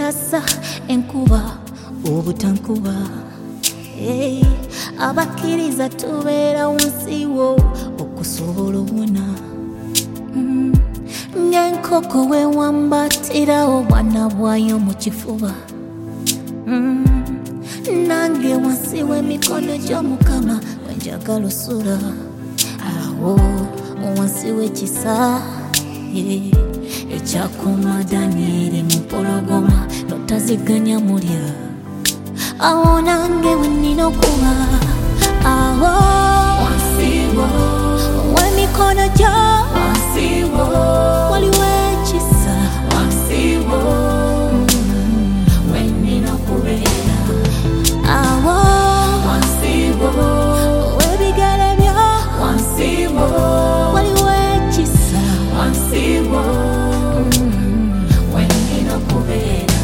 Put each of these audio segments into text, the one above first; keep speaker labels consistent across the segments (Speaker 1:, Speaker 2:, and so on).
Speaker 1: bwenasa enkuba obutankuba abakkiriza tubeera wansiwo okusobola obuna ng'enkoko wewambatirawo obwana bwayo mu kifuba nange wansi w'emikono gy'omukama wenjagala osula awo wansi w'ekisa ekyakuma Danyeri mu mpologoma notaziganya mulya awo nange wenina okuba awo wansiwo w'emikono gyo wansiwo waliwo ekisa wansiwo wenina okubeera awo wansiwo w'ebigere byo wansiwo waliwo ekisa wansiwo wenina okubeera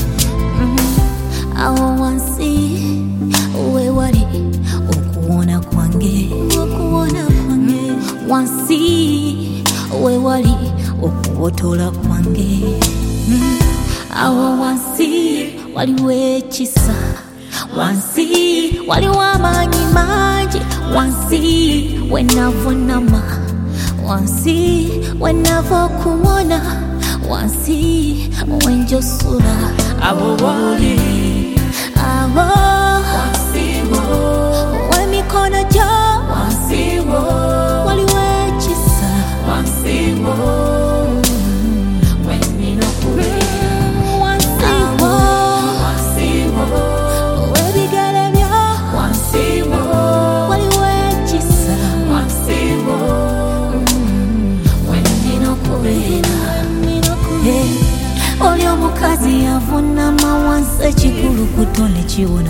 Speaker 1: awo wansi wewali okuwona kwange wansi wewali okubotola kwange awo wansi waliwo ekisa wansi waliwo amaanyi mangi wansi wenavunama wansi wenava okuwona wansi wenjosula abo boli abo wansiwo w'emikono gyo wansiwo waliwo ekisa wansiwo wenina okubeera wansiwo wansiwo w'ebigere byo wansiwo waliwo ekisa wansiwo wenina okubeera oli omukazi yavunama wansi ekikulukuto ne kiwona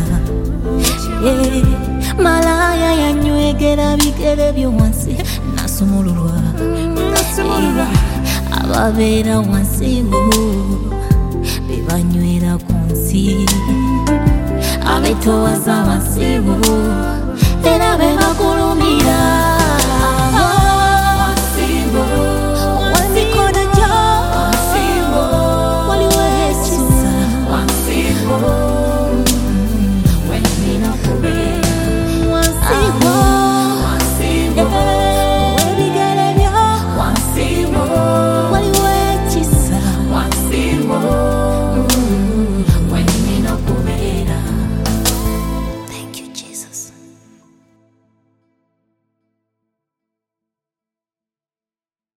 Speaker 1: malaya yanywegera bigere byo wansi nasumululwa ababeera wansi bebanywera ku nsi abetowaza wansi era bebakulumira